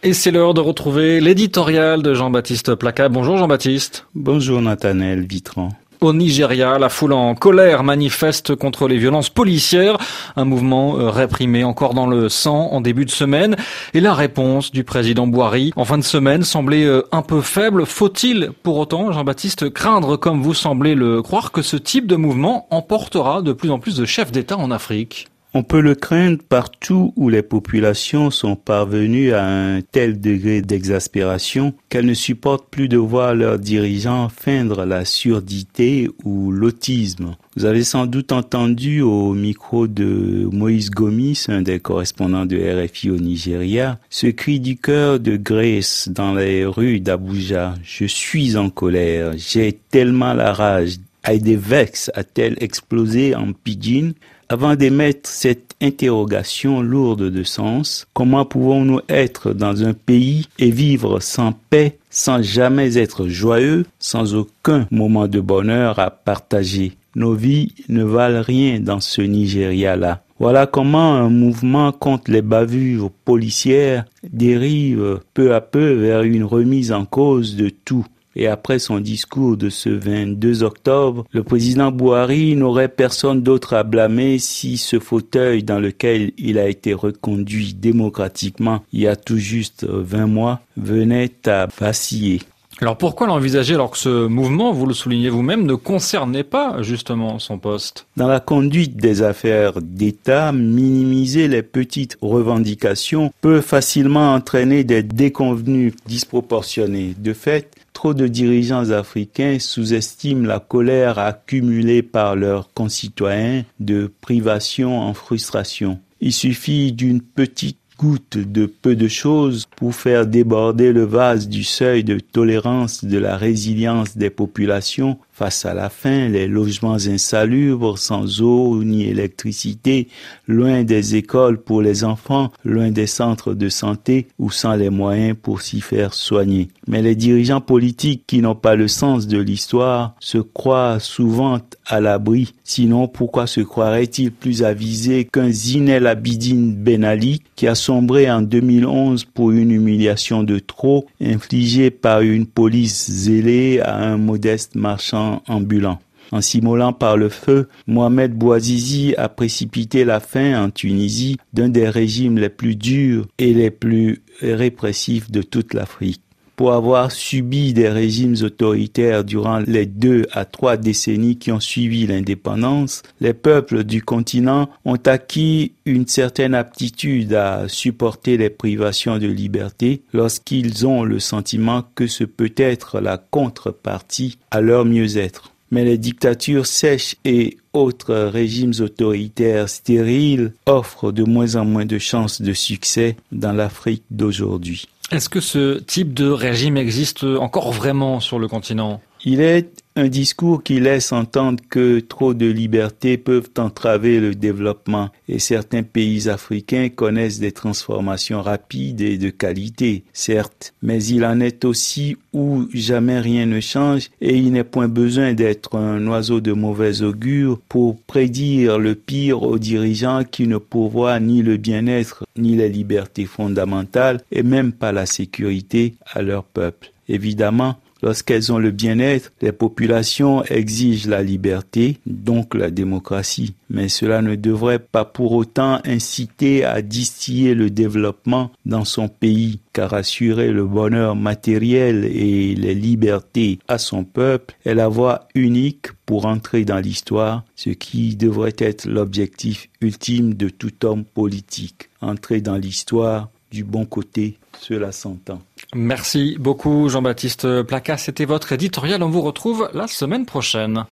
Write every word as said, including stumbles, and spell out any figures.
Et c'est l'heure de retrouver l'éditorial de Jean-Baptiste Placas. Bonjour Jean-Baptiste. Bonjour Nathanaël Vitran. Au Nigeria, la foule en colère manifeste contre les violences policières, un mouvement réprimé encore dans le sang en début de semaine. Et la réponse du président Buhari en fin de semaine semblait un peu faible. Faut-il pour autant, Jean-Baptiste, craindre, comme vous semblez le croire, que ce type de mouvement emportera de plus en plus de chefs d'État en Afrique ? On peut le craindre partout où les populations sont parvenues à un tel degré d'exaspération qu'elles ne supportent plus de voir leurs dirigeants feindre la surdité ou l'autisme. Vous avez sans doute entendu au micro de Moïse Gomis, un des correspondants de R F I au Nigeria, ce cri du cœur de Grace dans les rues d'Abuja. « Je suis en colère, j'ai tellement la rage. I vex » a-t-elle explosé en pidgin. Avant d'émettre cette interrogation lourde de sens, comment pouvons-nous être dans un pays et vivre sans paix, sans jamais être joyeux, sans aucun moment de bonheur à partager? Nos vies ne valent rien dans ce Nigeria-là. Voilà comment un mouvement contre les bavures policières dérive peu à peu vers une remise en cause de tout. Et après son discours de ce vingt-deux octobre, le président Buhari n'aurait personne d'autre à blâmer si ce fauteuil dans lequel il a été reconduit démocratiquement il y a tout juste vingt mois venait à vaciller. Alors pourquoi l'envisager alors que ce mouvement, vous le soulignez vous-même, ne concernait pas justement son poste ? Dans la conduite des affaires d'État, minimiser les petites revendications peut facilement entraîner des déconvenues disproportionnées. De fait, trop de dirigeants africains sous-estiment la colère accumulée par leurs concitoyens de privation en frustration. Il suffit d'une petite goutte de peu de choses pour faire déborder le vase du seuil de tolérance de la résilience des populations face à la faim, les logements insalubres, sans eau ni électricité, loin des écoles pour les enfants, loin des centres de santé ou sans les moyens pour s'y faire soigner. Mais les dirigeants politiques qui n'ont pas le sens de l'histoire se croient souvent à l'abri. Sinon, pourquoi se croiraient-ils plus avisés qu'un Zinel Abidine Ben Ali qui a sombré en deux mille onze pour une humiliation de trop infligée par une police zélée à un modeste marchand ambulant. En s'immolant par le feu, Mohamed Bouazizi a précipité la fin en Tunisie d'un des régimes les plus durs et les plus répressifs de toute l'Afrique. Pour avoir subi des régimes autoritaires durant les deux à trois décennies qui ont suivi l'indépendance, les peuples du continent ont acquis une certaine aptitude à supporter les privations de liberté lorsqu'ils ont le sentiment que ce peut être la contrepartie à leur mieux-être. Mais les dictatures sèches et autres régimes autoritaires stériles offrent de moins en moins de chances de succès dans l'Afrique d'aujourd'hui. Est-ce que ce type de régime existe encore vraiment sur le continent ? Il est un discours qui laisse entendre que trop de libertés peuvent entraver le développement et certains pays africains connaissent des transformations rapides et de qualité, certes, mais il en est aussi où jamais rien ne change et il n'est point besoin d'être un oiseau de mauvais augure pour prédire le pire aux dirigeants qui ne pourvoient ni le bien-être ni les libertés fondamentales et même pas la sécurité à leur peuple. Évidemment, lorsqu'elles ont le bien-être, les populations exigent la liberté, donc la démocratie. Mais cela ne devrait pas pour autant inciter à distiller le développement dans son pays, car assurer le bonheur matériel et les libertés à son peuple est la voie unique pour entrer dans l'histoire, ce qui devrait être l'objectif ultime de tout homme politique. Entrer dans l'histoire du bon côté, cela s'entend. Merci beaucoup Jean-Baptiste Placas, c'était votre éditorial, on vous retrouve la semaine prochaine.